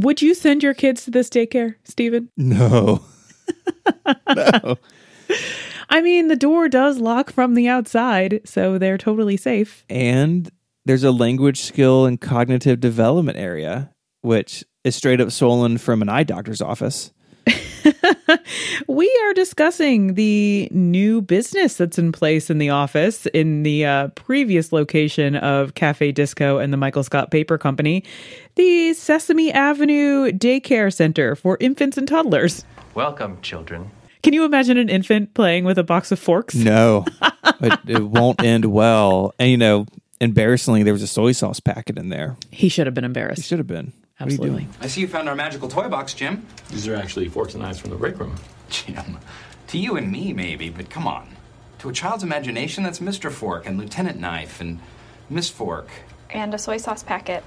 Would you send your kids to this daycare, Stephen? No. No. I mean, the door does lock from the outside, so they're totally safe. And there's a language skill and cognitive development area, which is straight up stolen from an eye doctor's office. We are discussing the new business that's in place in the office in the previous location of Cafe Disco and the Michael Scott Paper Company, the Sesame Avenue Daycare Center for Infants and Toddlers. Welcome, children. Can you imagine an infant playing with a box of forks? No, it won't end well. And, embarrassingly, there was a soy sauce packet in there. He should have been He embarrassed. should have been. Absolutely. I see you found our magical toy box, Jim. These are actually forks and knives from the break room. Jim, to you and me, maybe, but come on. To a child's imagination, that's Mr. Fork and Lieutenant Knife and Miss Fork. And a soy sauce packet.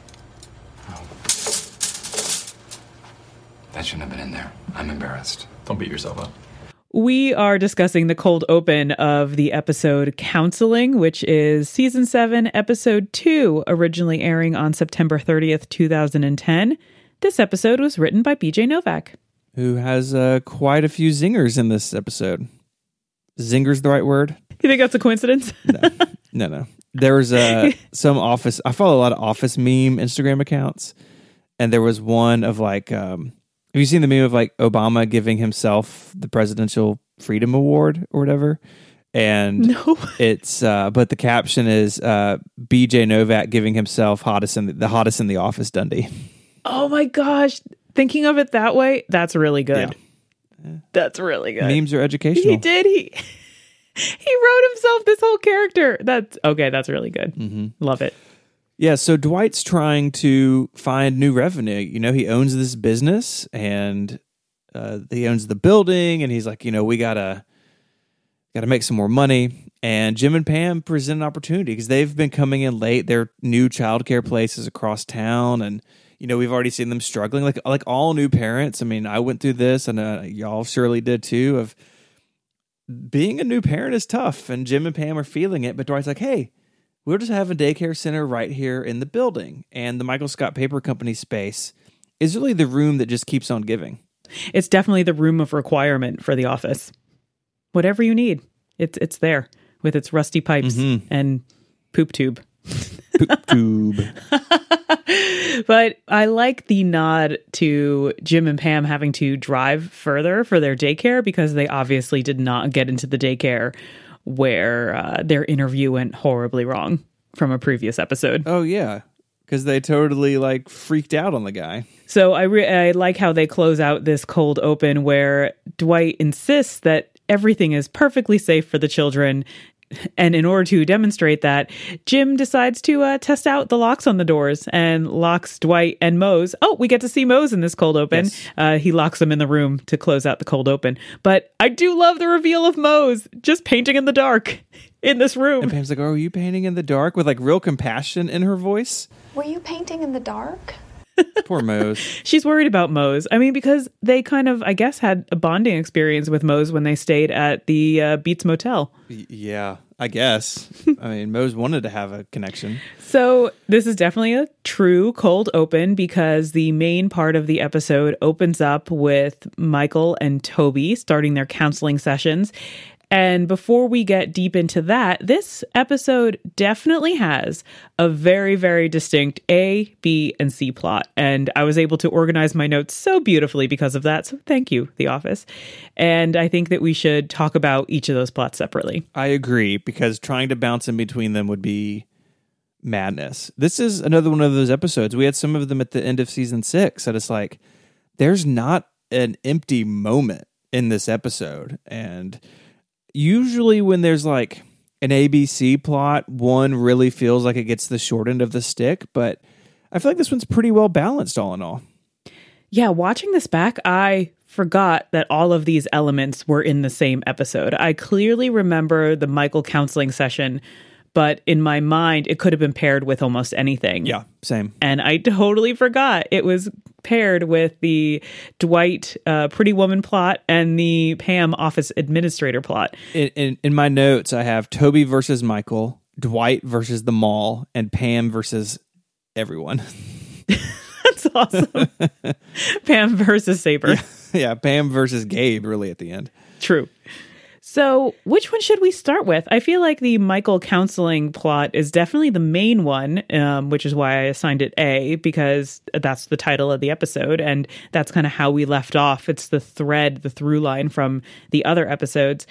That shouldn't have been in there. I'm embarrassed. Don't beat yourself up. We are discussing the cold open of the episode Counseling, which is Season 7, Episode 2, originally airing on September 30th, 2010. This episode was written by BJ Novak. Who has quite a few zingers in this episode. Zinger's the right word? You think that's a coincidence? No. There was some office... I follow a lot of office meme Instagram accounts, and there was one of have you seen the meme of Obama giving himself the Presidential Freedom Award or whatever? And No. It's but the caption is BJ Novak giving himself the hottest in the office Dundee. Oh my gosh. Thinking of it that way, that's really good. Yeah. That's really good. Memes are educational. He did. He wrote himself this whole character. That's really good. Mm-hmm. Love it. Yeah, so Dwight's trying to find new revenue. He owns this business and he owns the building, and he's like, we gotta make some more money. And Jim and Pam present an opportunity because they've been coming in late. They're new childcare places across town, and we've already seen them struggling, like all new parents. I mean, I went through this, and y'all surely did too. Of being a new parent is tough, and Jim and Pam are feeling it. But Dwight's like, hey, we'll just have a daycare center right here in the building. And the Michael Scott Paper Company space is really the room that just keeps on giving. It's definitely the room of requirement for the office. Whatever you need, it's there with its rusty pipes and poop tube. Poop tube. But I like the nod to Jim and Pam having to drive further for their daycare because they obviously did not get into the daycare where their interview went horribly wrong from a previous episode. Oh, yeah. Because they totally freaked out on the guy. So I like how they close out this cold open where Dwight insists that everything is perfectly safe for the children. And in order to demonstrate that, Jim decides to test out the locks on the doors and locks Dwight and Mose. Oh, we get to see Mose in this cold open. Yes. He locks them in the room to close out the cold open. But I do love the reveal of Mose just painting in the dark in this room. And Pam's like, oh, are you painting in the dark? With real compassion in her voice. Were you painting in the dark? Poor Mose. She's worried about Mose. I mean, because they kind of, I guess, had a bonding experience with Mose when they stayed at the Beats Motel. Yeah, I guess. I mean, Mose wanted to have a connection. So this is definitely a true cold open because the main part of the episode opens up with Michael and Toby starting their counseling sessions. And before we get deep into that, this episode definitely has a very, very distinct A, B, and C plot. And I was able to organize my notes so beautifully because of that. So thank you, The Office. And I think that we should talk about each of those plots separately. I agree, because trying to bounce in between them would be madness. This is another one of those episodes. We had some of them at the end of season 6. That it's there's not an empty moment in this episode. And usually when there's an ABC plot, one really feels like it gets the short end of the stick, but I feel like this one's pretty well balanced all in all. Yeah, watching this back, I forgot that all of these elements were in the same episode. I clearly remember the Michael counseling session, but in my mind, it could have been paired with almost anything. Yeah, same. And I totally forgot it was paired with the Dwight Pretty Woman plot and the Pam office administrator plot. In my notes, I have Toby versus Michael, Dwight versus the mall, and Pam versus everyone. That's That's awesome. Pam versus Saber. Yeah, Pam versus Gabe, really, at the end. True. So which one should we start with? I feel like the Michael counseling plot is definitely the main one, which is why I assigned it A, because that's the title of the episode. And that's kind of how we left off. It's the through line from the other episodes.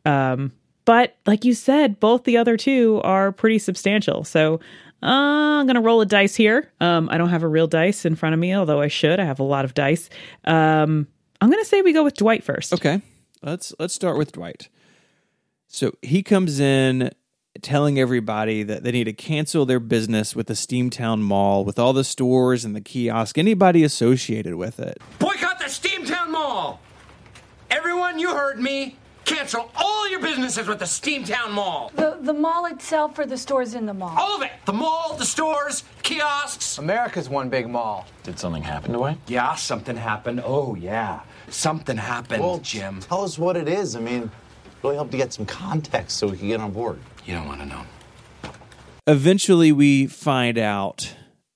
But like you said, both the other two are pretty substantial. So I'm going to roll a dice here. I don't have a real dice in front of me, although I should. I have a lot of dice. I'm going to say we go with Dwight first. Okay. Let's start with Dwight. So he comes in telling everybody that they need to cancel their business with the Steamtown Mall, with all the stores and the kiosk, anybody associated with it. Boycott the Steamtown Mall! Everyone, you heard me. Cancel all your businesses with the Steamtown Mall. The mall itself or the stores in the mall? All of it. The mall, the stores, kiosks. America's one big mall. Did something happen, Dwight? Yeah, something happened. Oh, yeah. Something happened, Well, Jim. Tell us what it is. I mean, really help to get some context so we can get on board. You don't want to know. Eventually, we find out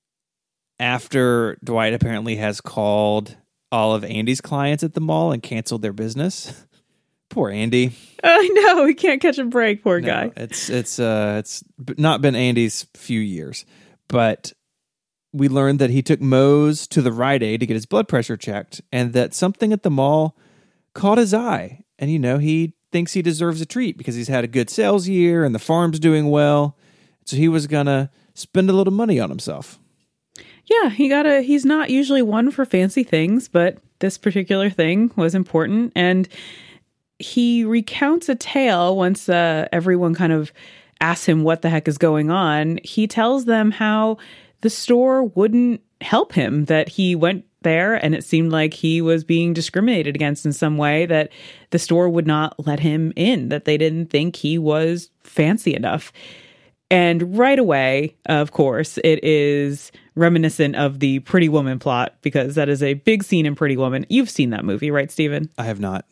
after Dwight apparently has called all of Andy's clients at the mall and canceled their business. Poor Andy. I know, he can't catch a break, poor guy. It's not been Andy's few years, but we learned that he took Mose to the Rite Aid to get his blood pressure checked, and that something at the mall caught his eye. And, he thinks he deserves a treat because he's had a good sales year and the farm's doing well. So he was going to spend a little money on himself. Yeah, he's not usually one for fancy things, but this particular thing was important. And he recounts a tale once everyone kind of asks him what the heck is going on. He tells them how the store wouldn't help him, that he went there and it seemed like he was being discriminated against in some way, that the store would not let him in, that they didn't think he was fancy enough. And right away, of course, it is reminiscent of the Pretty Woman plot, because that is a big scene in Pretty Woman. You've seen that movie, right, Stephen? I have not.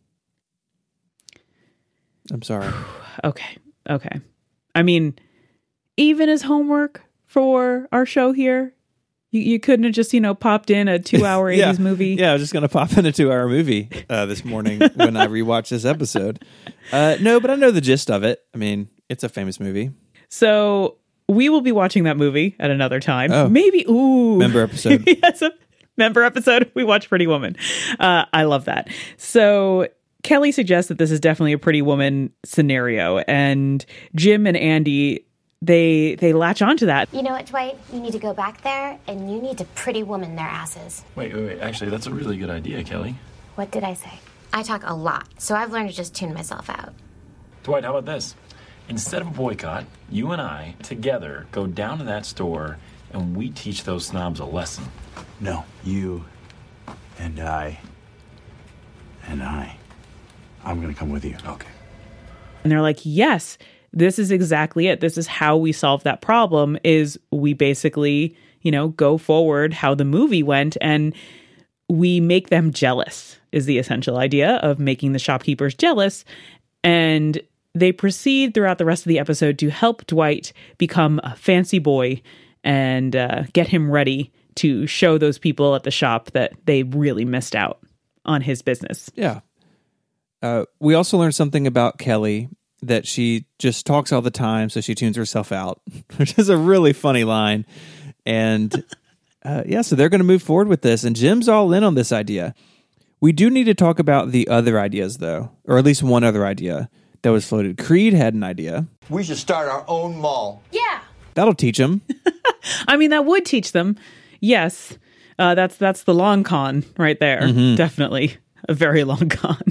I'm sorry. Okay. I mean, even as homework for our show here, you couldn't have just, popped in a 2-hour 80s movie. Yeah, I was just going to pop in a 2-hour movie this morning when I rewatched this episode. No, but I know the gist of it. I mean, it's a famous movie. So we will be watching that movie at another time. Oh. Maybe, ooh. Member episode. Yes, a member episode. We watch Pretty Woman. I love that. So Kelly suggests that this is definitely a Pretty Woman scenario, and Jim and Andy, they latch onto that. You know what, Dwight? You need to go back there, and you need to Pretty Woman their asses. Wait. Actually, that's a really good idea, Kelly. What did I say? I talk a lot, so I've learned to just tune myself out. Dwight, how about this? Instead of a boycott, you and I, together, go down to that store, and we teach those snobs a lesson. No, you and I. I'm going to come with you. Okay. And they're like, yes, this is exactly it. This is how we solve that problem, is we basically, go forward how the movie went, and we make them jealous, is the essential idea of making the shopkeepers jealous. And they proceed throughout the rest of the episode to help Dwight become a fancy boy and get him ready to show those people at the shop that they really missed out on his business. Yeah. We also learned something about Kelly, that she just talks all the time, so she tunes herself out, which is a really funny line. And so they're going to move forward with this, and Jim's all in on this idea. We do need to talk about the other ideas, though, or at least one other idea that was floated. Creed had an idea. We should start our own mall. Yeah. That'll teach him. I mean, that would teach them. Yes. That's the long con right there. Mm-hmm. Definitely a very long con.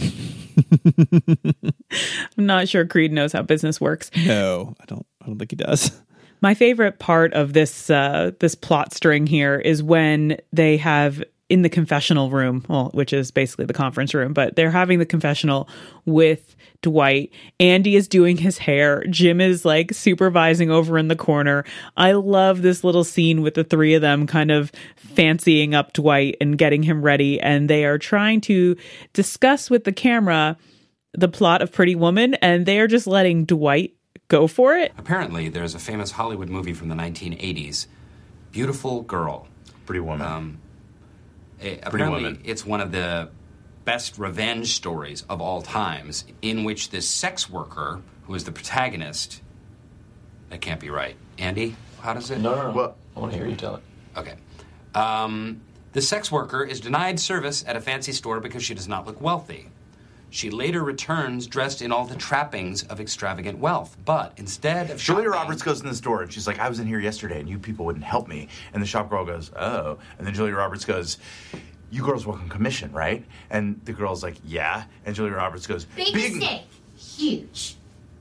I'm not sure Creed knows how business works. No, I don't think he does. My favorite part of this plot string here is when they have in the confessional room, which is basically the conference room, but they're having the confessional with Dwight. Andy is doing his hair. Jim is like supervising over in the corner. I love this little scene with the three of them kind of fancying up Dwight and getting him ready. And they are trying to discuss with the camera the plot of Pretty Woman, and they are just letting Dwight go for it. Apparently, there's a famous Hollywood movie from the 1980s, Beautiful Girl. Pretty Woman. Apparently, Woman. it's one of the best revenge stories of all times, in which this sex worker, who is the protagonist, that can't be right. Andy, how does it? No. Well, I want to hear you tell it. Okay. The sex worker is denied service at a fancy store because she does not look wealthy. She later returns dressed in all the trappings of extravagant wealth, but instead of Julia shopping- Roberts goes in the store and she's like, I was in here yesterday and you people wouldn't help me. And the shop girl goes, oh. And then Julia Roberts goes, you girls work on commission, right? And the girl's like, yeah. And Julia Roberts goes, Big mistake. Huge.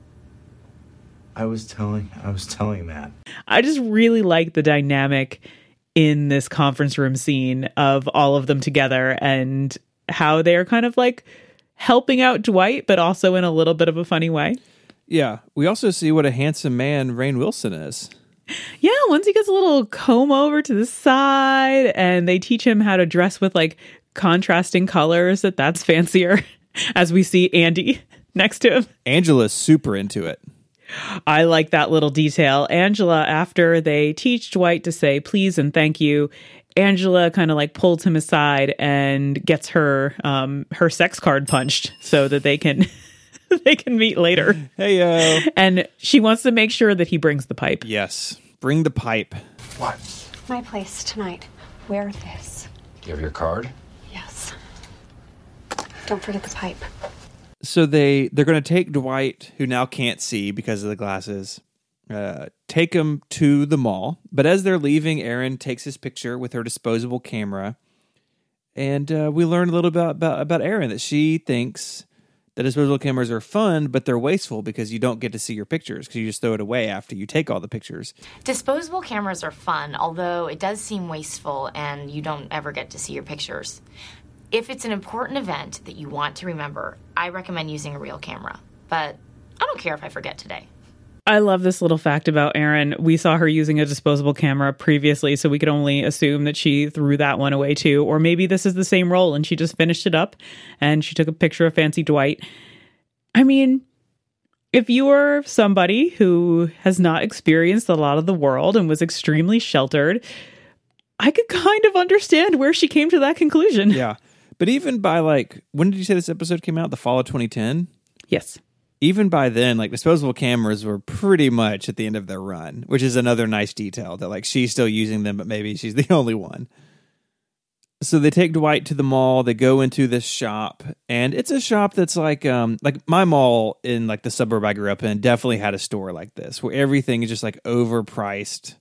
I was telling that. I just really like the dynamic in this conference room scene of all of them together and how they're kind of like helping out Dwight, but also in a little bit of a funny way. Yeah. We also see what a handsome man Rainn Wilson is. Yeah, once he gets a little comb over to the side and they teach him how to dress with like contrasting colors, that's fancier, as we see Andy next to him. Angela's super into it. I like that little detail. Angela, after they teach Dwight to say please and thank you, Angela kind of like pulls him aside and gets her her sex card punched so that they can they can meet later. Hey, And she wants to make sure that he brings the pipe. yes. Bring the pipe. What? My place tonight. Wear this. Do you have your card? Yes. Don't forget the pipe. So they're going to take Dwight, who now can't see because of the glasses, take him to the mall. But as they're leaving, Erin takes his picture with her disposable camera. And we learn a little bit about Erin, that she thinks that disposable cameras are fun, but they're wasteful because you don't get to see your pictures because you just throw it away after you take all the pictures. Disposable cameras are fun, although it does seem wasteful and you don't ever get to see your pictures. If it's an important event that you want to remember, I recommend using a real camera. But I don't care if I forget today. I love this little fact about Erin. We saw her using a disposable camera previously, so we could only assume that she threw that one away too. Or maybe this is the same roll and she just finished it up and she took a picture of Fancy Dwight. I mean, if you are somebody who has not experienced a lot of the world and was extremely sheltered, I could kind of understand where she came to that conclusion. Yeah. But even by like, when did you say this episode came out? The fall of 2010? Yes. Even by then, like disposable cameras were pretty much at the end of their run, which is another nice detail that like she's still using them, but maybe she's the only one. So they take Dwight to the mall. They go into this shop, and it's a shop that's like my mall in like the suburb I grew up in definitely had a store like this where everything is just like overpriced.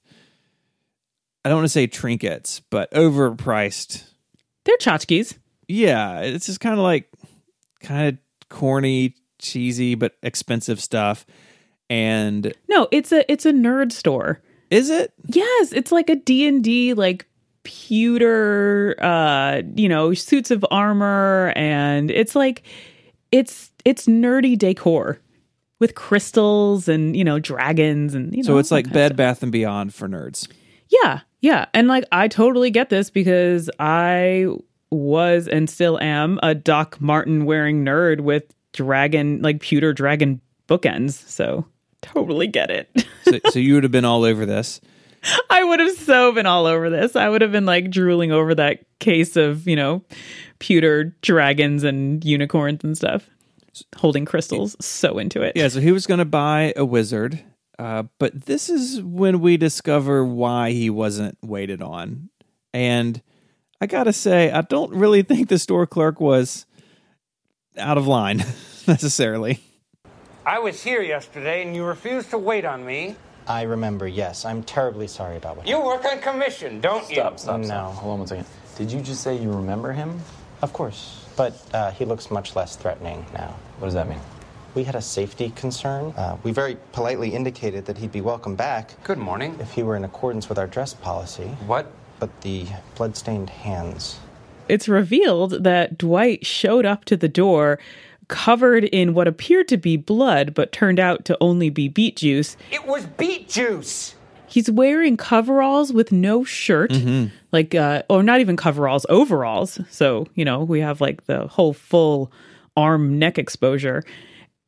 I don't want to say trinkets, but overpriced. They're tchotchkes. Yeah, it's just kind of corny, cheesy, but expensive stuff. And no, it's a nerd store. Is it? Yes, it's like a D&D like pewter suits of armor, and it's like it's nerdy decor with crystals and dragons and so it's like Bed Bath and Beyond for nerds. Yeah, and like I totally get this because I was and still am a Doc Martin wearing nerd with pewter dragon bookends, so totally get it. so you would have been all over this. I would have so been all over this. I would have been like drooling over that case of pewter dragons and unicorns and stuff, holding crystals. So into it. Yeah, so he was going to buy a wizard, but this is when we discover why he wasn't waited on. And I gotta say, I don't really think the store clerk was out of line necessarily. I was here yesterday and you refused to wait on me. I remember, yes. I'm terribly sorry about what You work on commission, don't you? Stop. No. Hold on one second. Did you just say you remember him? Of course, but he looks much less threatening now. What does that mean? We had a safety concern. We very politely indicated that he'd be welcome back. Good morning. If he were in accordance with our dress policy. What? But the bloodstained hands. It's revealed that Dwight showed up to the door covered in what appeared to be blood, but turned out to only be beet juice. It was beet juice! He's wearing coveralls with no shirt, or not even coveralls, overalls. So, we have like the whole full arm neck exposure.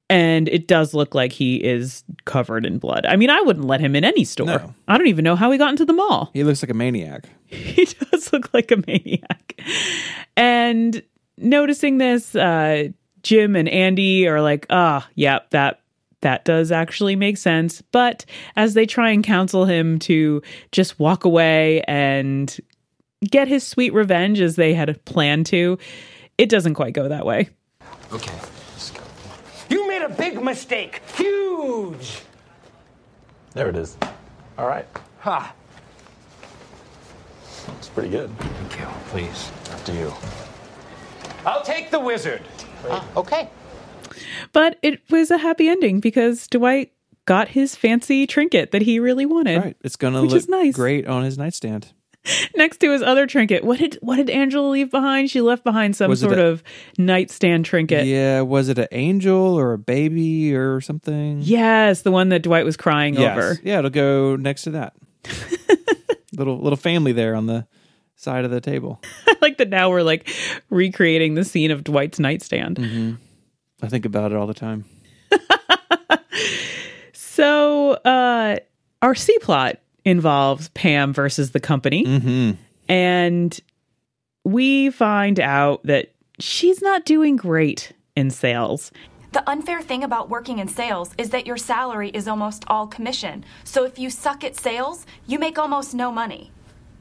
And it does look like he is covered in blood. I mean, I wouldn't let him in any store. No. I don't even know how he got into the mall. He looks like a maniac. He does look like a maniac. And noticing this, Jim and Andy are like, yep, that does actually make sense. But as they try and counsel him to just walk away and get his sweet revenge as they had planned to, it doesn't quite go that way. Okay. You made a big mistake. Huge. There it is. All right. Ha. It's pretty good. Thank you. Please. After you. I'll take the wizard. Okay. But it was a happy ending because Dwight got his fancy trinket that he really wanted. Right. It's going to which look is nice. great on his nightstand. Next to his other trinket. What did Angela leave behind? She left behind some sort of nightstand trinket. Yeah, was it an angel or a baby or something? Yes, the one that Dwight was crying over. Yeah, it'll go next to that. little family there on the side of the table. I like that now we're like recreating the scene of Dwight's nightstand. Mm-hmm. I think about it all the time. So, our C plot involves Pam versus the company. Mm-hmm. And we find out that she's not doing great in sales. The unfair thing about working in sales is that your salary is almost all commission. So if you suck at sales, you make almost no money.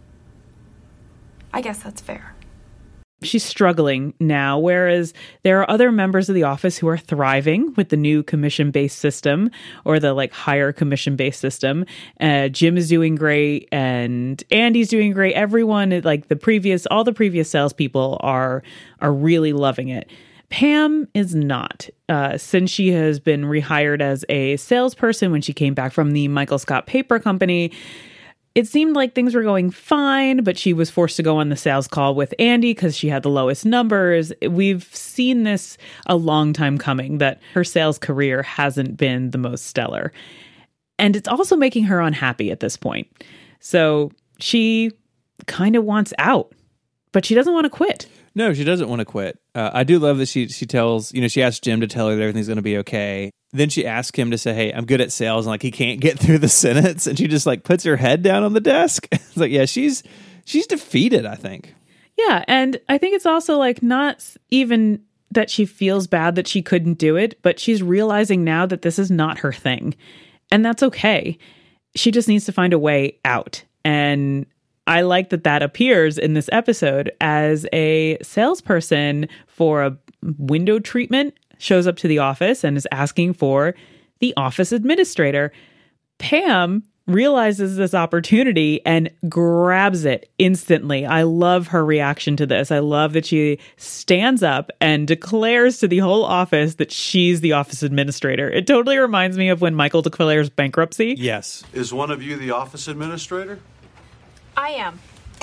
I guess that's fair. She's struggling now, whereas there are other members of the office who are thriving with the new commission-based system or the higher commission-based system. Jim is doing great and Andy's doing great. Everyone, all the previous salespeople are really loving it. Pam is not. Since she has been rehired as a salesperson when she came back from the Michael Scott Paper Company, it seemed like things were going fine, but she was forced to go on the sales call with Andy because she had the lowest numbers. We've seen this a long time coming, that her sales career hasn't been the most stellar. And it's also making her unhappy at this point. So she kind of wants out, but she doesn't want to quit. No, she doesn't want to quit. I do love that she tells, she asks Jim to tell her that everything's going to be okay. Then she asks him to say, hey, I'm good at sales. And he can't get through the sentence. And she just puts her head down on the desk. It's yeah, she's defeated, I think. Yeah. And I think it's also not even that she feels bad that she couldn't do it, but she's realizing now that this is not her thing. And that's okay. She just needs to find a way out. And I like that appears in this episode as a salesperson for a window treatment shows up to the office and is asking for the office administrator. Pam realizes this opportunity and grabs it instantly. I love her reaction to this. I love that she stands up and declares to the whole office that she's the office administrator. It totally reminds me of when Michael declares bankruptcy. Yes. Is one of you the office administrator? I am.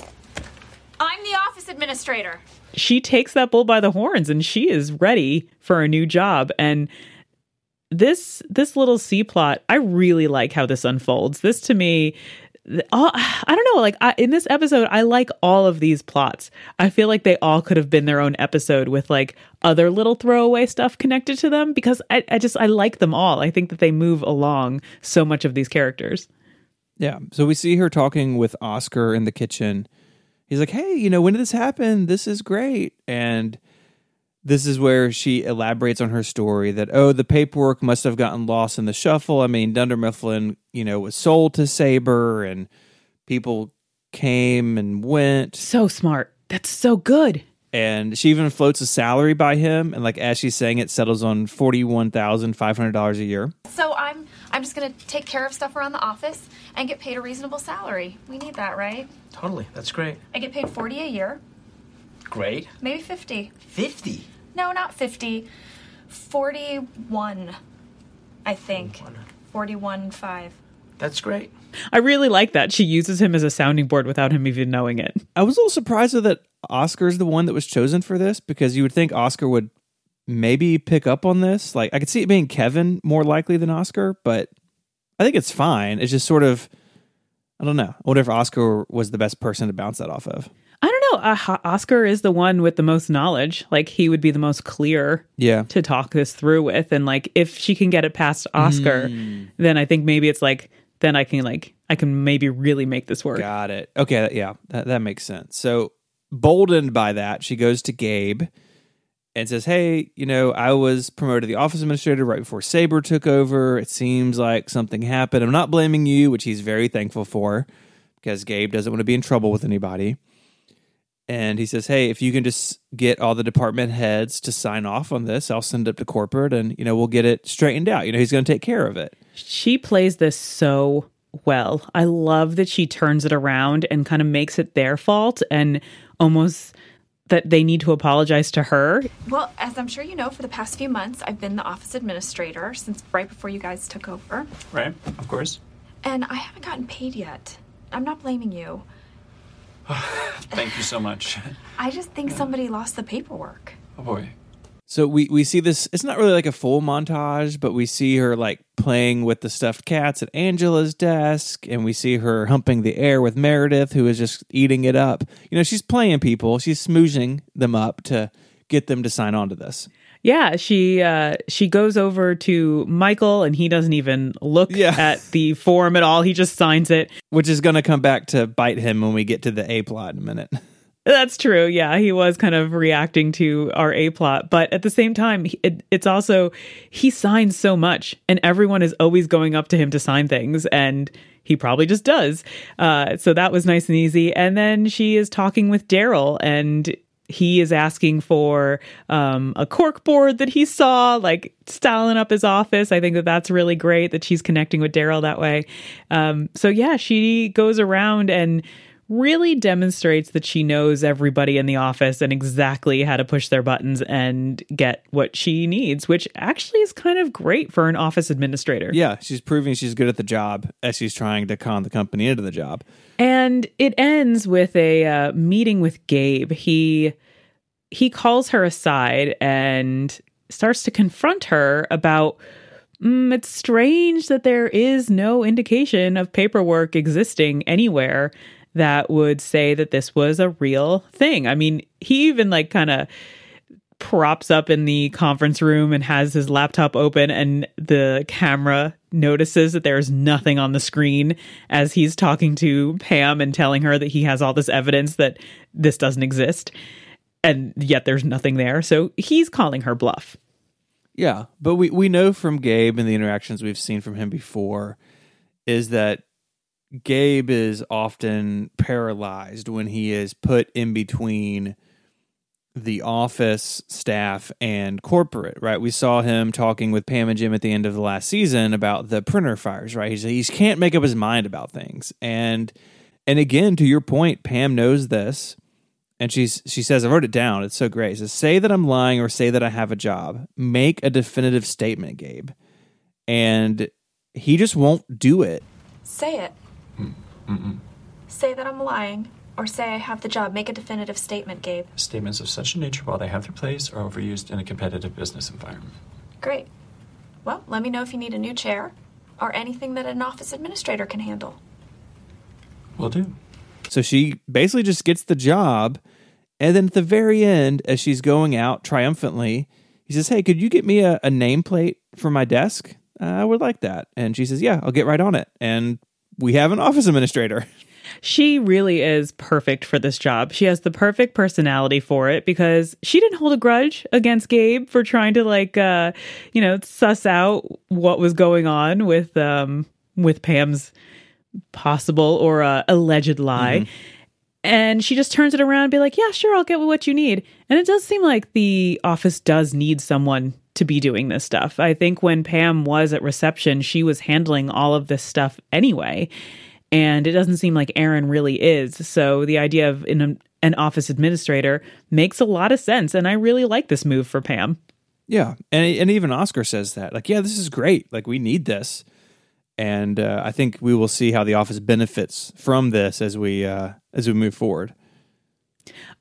I'm the office administrator. She takes that bull by the horns and she is ready for a new job. And this little C plot, I really like how this unfolds. This to me, I don't know, in this episode, I like all of these plots. I feel like they all could have been their own episode with other little throwaway stuff connected to them because I like them all. I think that they move along so much of these characters. Yeah. So we see her talking with Oscar in the kitchen. He's like, hey, when did this happen? This is great. And this is where she elaborates on her story that, the paperwork must have gotten lost in the shuffle. I mean, Dunder Mifflin, was sold to Sabre and people came and went. So smart. That's so good. And she even floats a salary by him. And as she's saying, it settles on $41,500 a year. So I'm just going to take care of stuff around the office and get paid a reasonable salary. We need that, right? Totally. That's great. I get paid $40 a year. Great. Maybe $50. 50? No, not 50. 41, I think. 41.5. That's great. I really like that. She uses him as a sounding board without him even knowing it. I was a little surprised that Oscar's the one that was chosen for this because you would think Oscar would maybe pick up on this. I could see it being Kevin more likely than Oscar, but I think it's fine. It's just sort of I don't know. I wonder if Oscar was the best person to bounce that off of. I don't know. Oscar is the one with the most knowledge. Like, he would be the most clear to talk this through with. And like, if she can get it past Oscar, then I think maybe it's like, then I can maybe really make this work. Got it. Okay. Yeah, that makes sense. So boldened by that, she goes to Gabe and says, hey, I was promoted to the office administrator right before Saber took over. It seems like something happened. I'm not blaming you, which he's very thankful for, because Gabe doesn't want to be in trouble with anybody. And he says, hey, if you can just get all the department heads to sign off on this, I'll send it up to corporate and, we'll get it straightened out. He's going to take care of it. She plays this so well. I love that she turns it around and kind of makes it their fault and almost that they need to apologize to her. Well, as I'm sure you know, for the past few months, I've been the office administrator since right before you guys took over. Right, of course. And I haven't gotten paid yet. I'm not blaming you. Thank you so much. I just think somebody lost the paperwork. Oh, boy. So we see this, it's not really like a full montage, but we see her like playing with the stuffed cats at Angela's desk, and we see her humping the air with Meredith, who is just eating it up. She's playing people. She's smoozing them up to get them to sign on to this. Yeah, she goes over to Michael, and he doesn't even look at the form at all. He just signs it. Which is going to come back to bite him when we get to the A plot in a minute. That's true. Yeah, he was kind of reacting to our A plot. But at the same time, it's also, he signs so much, and everyone is always going up to him to sign things, and he probably just does. So that was nice and easy. And then she is talking with Daryl, and he is asking for a cork board that he saw, like styling up his office. I think that's really great that she's connecting with Daryl that way. So yeah, she goes around and really demonstrates that she knows everybody in the office and exactly how to push their buttons and get what she needs, which actually is kind of great for an office administrator. Yeah, she's proving she's good at the job as she's trying to con the company into the job. And it ends with a meeting with Gabe. He calls her aside and starts to confront her about, it's strange that there is no indication of paperwork existing anywhere that would say that this was a real thing. I mean, he even like kind of props up in the conference room and has his laptop open, and the camera notices that there's nothing on the screen as he's talking to Pam and telling her that he has all this evidence that this doesn't exist. And yet there's nothing there. So he's calling her bluff. Yeah, but we know from Gabe and the interactions we've seen from him before is that Gabe is often paralyzed when he is put in between the office staff and corporate, right? We saw him talking with Pam and Jim at the end of the last season about the printer fires, right? He can't make up his mind about things. And again, to your point, Pam knows this. And she says, I wrote it down. It's so great. It says, say that I'm lying or say that I have a job. Make a definitive statement, Gabe. And he just won't do it. Say it. Say that I'm lying or say I have the job. Make a definitive statement, Gabe. Statements of such a nature, while they have their place, are overused in a competitive business environment. Great. Well, let me know if you need a new chair or anything that an office administrator can handle. Will do. So she basically just gets the job, and then at the very end, as she's going out triumphantly, he says, hey, could you get me a nameplate for my desk? I would like that. And she says, yeah, I'll get right on it. And we have an office administrator. She really is perfect for this job. She has the perfect personality for it because she didn't hold a grudge against Gabe for trying to suss out what was going on with Pam's possible or alleged lie. Mm-hmm. And she just turns it around and be like, yeah, sure, I'll get what you need. And it does seem like the office does need someone to be doing this stuff. I think when Pam was at reception, she was handling all of this stuff anyway. And it doesn't seem like Aaron really is. So the idea of an office administrator makes a lot of sense. And I really like this move for Pam. Yeah. And even Oscar says that. Like, yeah, this is great. Like, we need this. And I think we will see how the office benefits from this as we move forward.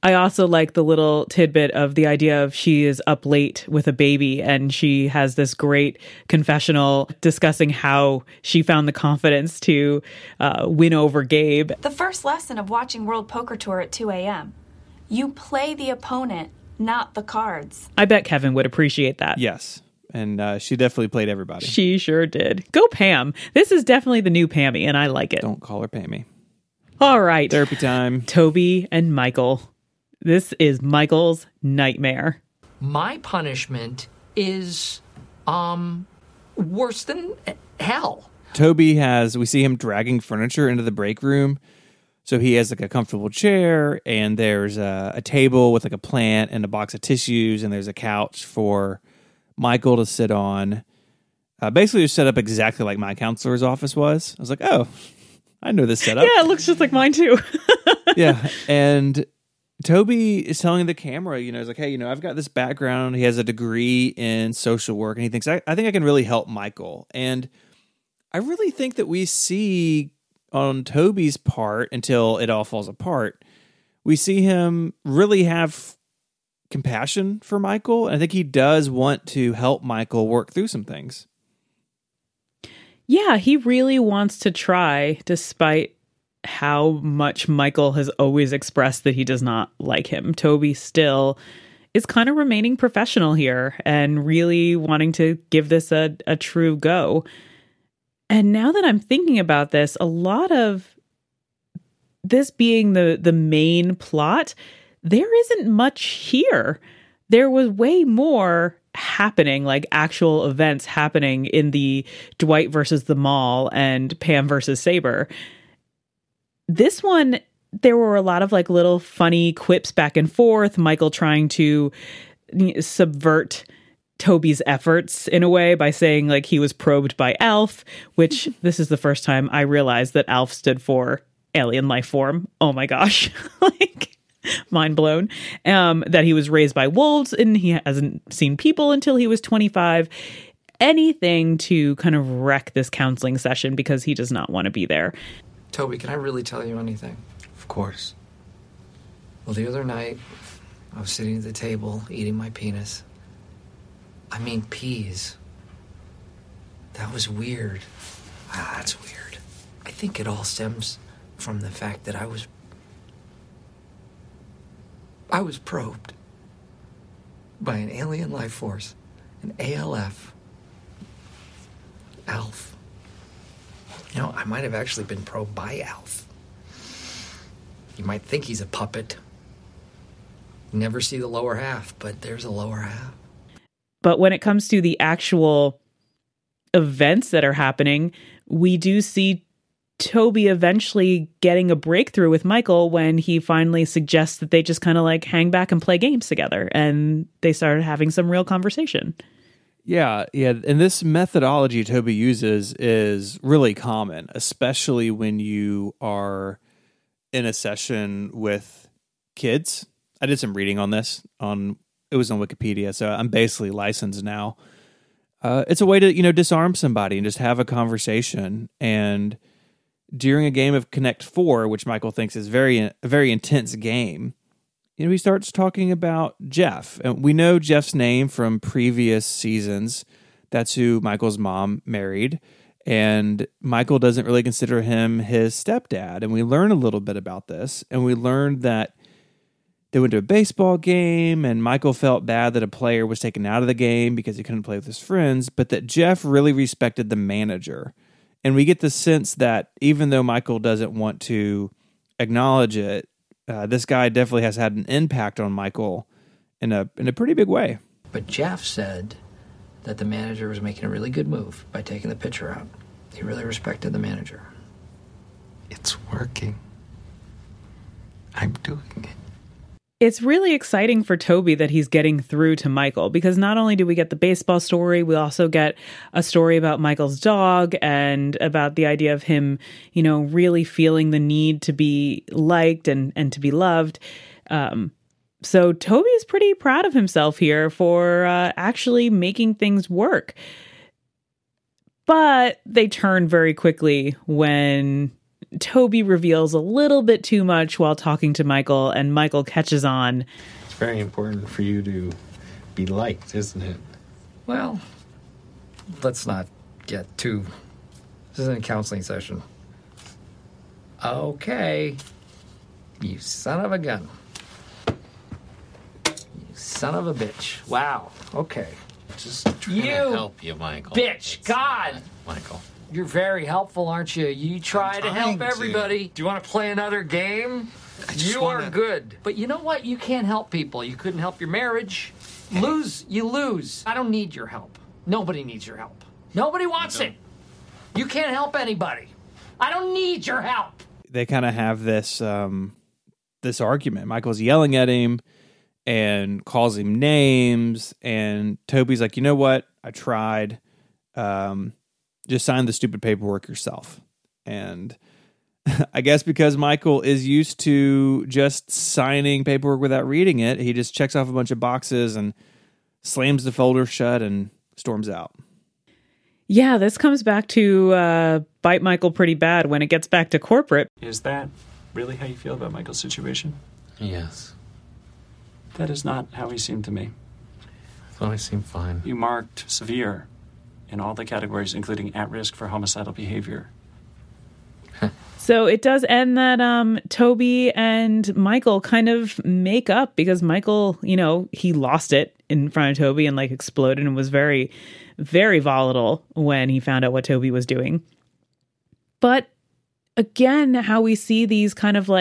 I also like the little tidbit of the idea of she is up late with a baby and she has this great confessional discussing how she found the confidence to win over Gabe. The first lesson of watching World Poker Tour at 2 a.m. You play the opponent, not the cards. I bet Kevin would appreciate that. Yes. And she definitely played everybody. She sure did. Go Pam. This is definitely the new Pammy, and I like it. Don't call her Pammy. All right. Therapy time. Toby and Michael. This is Michael's nightmare. My punishment is worse than hell. Toby we see him dragging furniture into the break room. So he has like a comfortable chair, and there's a table with like a plant and a box of tissues, and there's a couch for Michael to sit on. Basically, it's set up exactly like my counselor's office was. I was like, oh, I know this setup. Yeah, it looks just like mine too. Yeah, and Toby is telling the camera, he's like, hey, I've got this background. He has a degree in social work, and he thinks, I think I can really help Michael. And I really think that we see on Toby's part, until it all falls apart, we see him really have compassion for Michael. And I think he does want to help Michael work through some things. Yeah, he really wants to try, despite how much Michael has always expressed that he does not like him. Toby still is kind of remaining professional here and really wanting to give this a true go. And now that I'm thinking about this, a lot of this being the main plot, there isn't much here. There was way more happening, like actual events happening in the Dwight versus the mall and Pam versus Saber. This one, there were a lot of like little funny quips back and forth, Michael trying to subvert Toby's efforts in a way by saying like he was probed by ALF, which this is the first time I realized that ALF stood for alien life form. Oh my gosh. Like mind blown. That he was raised by wolves and he hasn't seen people until he was 25. Anything to kind of wreck this counseling session because he does not want to be there. Toby, can I really tell you anything? Of course. Well, the other night, I was sitting at the table eating my penis. I mean peas. That was weird. That's weird. I think it all stems from the fact that I was probed by an alien life force, an ALF. ALF. I might have actually been probed by ALF. You might think he's a puppet. You never see the lower half, but there's a lower half. But when it comes to the actual events that are happening, we do see Toby eventually getting a breakthrough with Michael when he finally suggests that they just kind of like hang back and play games together. And they started having some real conversation. Yeah. And this methodology Toby uses is really common, especially when you are in a session with kids. I did some reading on this it was on Wikipedia, so I'm basically licensed now. It's a way to, disarm somebody and just have a conversation. And during a game of Connect 4, which Michael thinks is a very intense game, he starts talking about Jeff. And we know Jeff's name from previous seasons. That's who Michael's mom married. And Michael doesn't really consider him his stepdad. And we learn a little bit about this. And we learned that they went to a baseball game, and Michael felt bad that a player was taken out of the game because he couldn't play with his friends, but that Jeff really respected the manager. And we get the sense that even though Michael doesn't want to acknowledge it, this guy definitely has had an impact on Michael in a pretty big way. But Jeff said that the manager was making a really good move by taking the pitcher out. He really respected the manager. It's working. I'm doing it. It's really exciting for Toby that he's getting through to Michael, because not only do we get the baseball story, we also get a story about Michael's dog and about the idea of him, really feeling the need to be liked and to be loved. So Toby's pretty proud of himself here for actually making things work. But they turn very quickly when Toby reveals a little bit too much while talking to Michael, and Michael catches on. It's very important for you to be liked, isn't it? Well, let's not get too... This isn't a counseling session. Okay. You son of a gun. You son of a bitch. Wow. Okay. Just trying to help you, Michael. Bitch. God. Michael. You're very helpful, aren't you? You try to help everybody. Do you want to play another game? You are good. But you know what? You can't help people. You couldn't help your marriage. You lose. I don't need your help. Nobody needs your help. Nobody wants it. You can't help anybody. I don't need your help. They kind of have this this argument. Michael's yelling at him and calls him names, and Toby's like, you know what? I tried. Just sign the stupid paperwork yourself. And I guess because Michael is used to just signing paperwork without reading it, he just checks off a bunch of boxes and slams the folder shut and storms out. Yeah, this comes back to bite Michael pretty bad when it gets back to corporate. Is that really how you feel about Michael's situation? Yes. That is not how he seemed to me. I thought I seemed fine. You marked severe in all the categories, including at risk for homicidal behavior. So it does end that Toby and Michael kind of make up because Michael, he lost it in front of Toby and exploded and was very, very volatile when he found out what Toby was doing. But again, how we see these kind of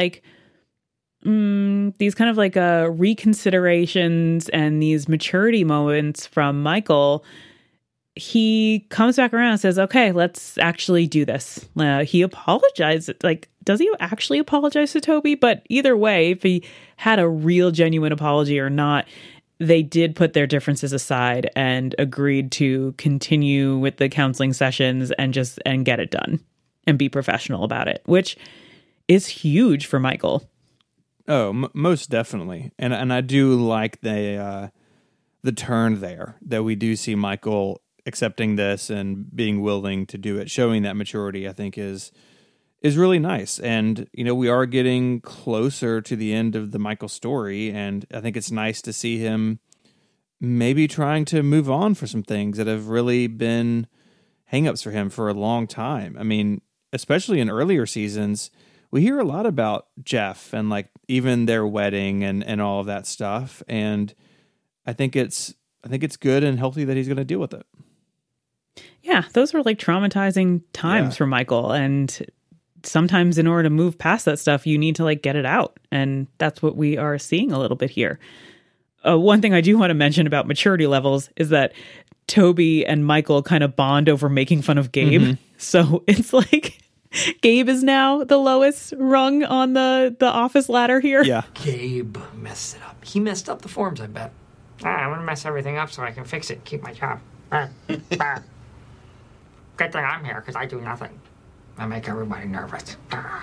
reconsiderations and these maturity moments from Michael, he comes back around and says, okay, let's actually do this. He apologized. Does he actually apologize to Toby? But either way, if he had a real genuine apology or not, they did put their differences aside and agreed to continue with the counseling sessions and get it done and be professional about it, which is huge for Michael. Oh, most definitely. And I do like the turn there, that we do see Michael accepting this and being willing to do it, showing that maturity, I think is really nice. And, we are getting closer to the end of the Michael story, and I think it's nice to see him maybe trying to move on for some things that have really been hangups for him for a long time. I mean, especially in earlier seasons, we hear a lot about Jeff and even their wedding and all of that stuff. And I think it's good and healthy that he's going to deal with it. Yeah, those were traumatizing times for Michael. And sometimes in order to move past that stuff, you need to get it out. And that's what we are seeing a little bit here. One thing I do want to mention about maturity levels is that Toby and Michael kind of bond over making fun of Gabe. Mm-hmm. So it's Gabe is now the lowest rung on the office ladder here. Yeah. Gabe messed it up. He messed up the forms, I bet. I'm going to mess everything up so I can fix it and keep my job. Good thing I'm here because I do nothing. I make everybody nervous.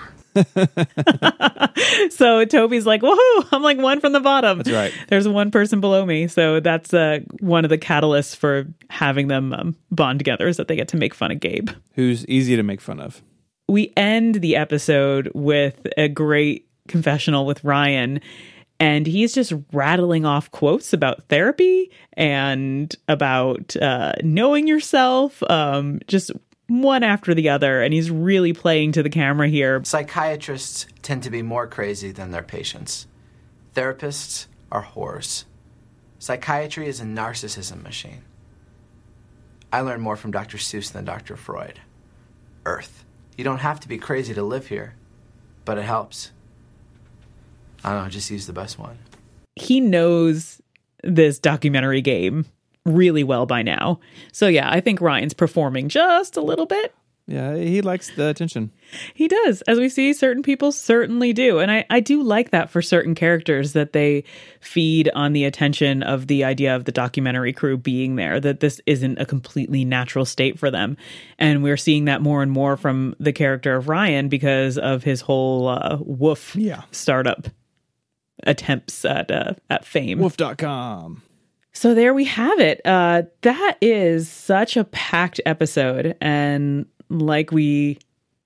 So Toby's like, whoa, I'm one from the bottom. That's right. There's one person below me. So that's one of the catalysts for having them bond together, is that they get to make fun of Gabe. Who's easy to make fun of. We end the episode with a great confessional with Ryan, and he's just rattling off quotes about therapy and about knowing yourself, just one after the other. And he's really playing to the camera here. Psychiatrists tend to be more crazy than their patients. Therapists are whores. Psychiatry is a narcissism machine. I learned more from Dr. Seuss than Dr. Freud. Earth. You don't have to be crazy to live here, but it helps. I don't know, just use the best one. He knows this documentary game really well by now. So yeah, I think Ryan's performing just a little bit. Yeah, he likes the attention. He does. As we see, certain people certainly do. And I do like that for certain characters, that they feed on the attention of the idea of the documentary crew being there, that this isn't a completely natural state for them. And we're seeing that more and more from the character of Ryan because of his whole Woof startup attempts at fame. Woof.com. So there we have it. That is such a packed episode. And like we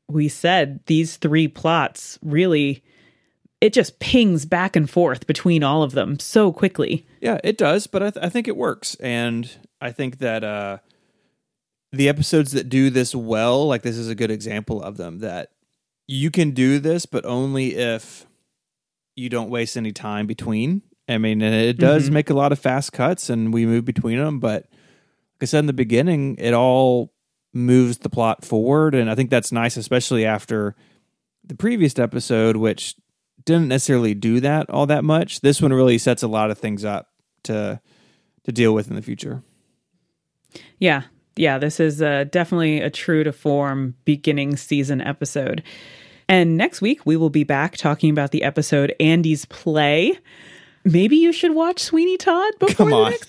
we said, these three plots really, it just pings back and forth between all of them so quickly. Yeah, it does, but I think it works. And I think that the episodes that do this well, like this is a good example of them, that you can do this, but only if you don't waste any time between. I mean, it does make a lot of fast cuts and we move between them, but like I said in the beginning, it all moves the plot forward. And I think that's nice, especially after the previous episode, which didn't necessarily do that all that much. This one really sets a lot of things up to deal with in the future. Yeah. Yeah, this is definitely a true to form beginning season episode. And next week, we will be back talking about the episode Andy's Play. Maybe you should watch Sweeney Todd before the next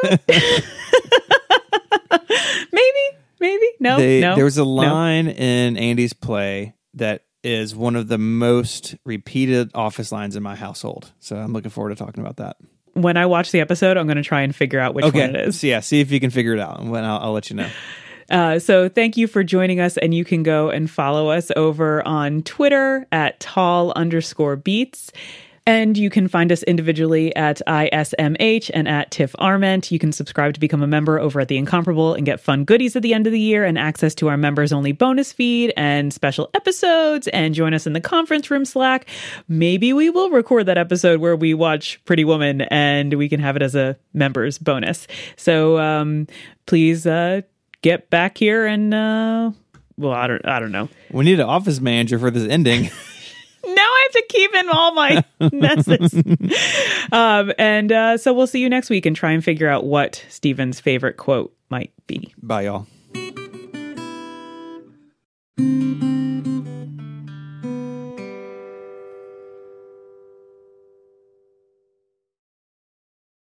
episode? Maybe. No. There was a line in Andy's Play that is one of the most repeated Office lines in my household. So I'm looking forward to talking about that. When I watch the episode, I'm going to try and figure out which one it is. So yeah, see if you can figure it out, and I'll let you know. So thank you for joining us, and you can go and follow us over on Twitter at tall_beats. And you can find us individually at ISMH and at Tiff Arment. You can subscribe to become a member over at The Incomparable and get fun goodies at the end of the year and access to our members-only bonus feed and special episodes, and join us in the conference room Slack. Maybe we will record that episode where we watch Pretty Woman and we can have it as a members bonus. So please get back here and, well, I don't know. We need an office manager for this ending. Now I have to keep in all my messes. So we'll see you next week and try and figure out what Steven's favorite quote might be. Bye, y'all.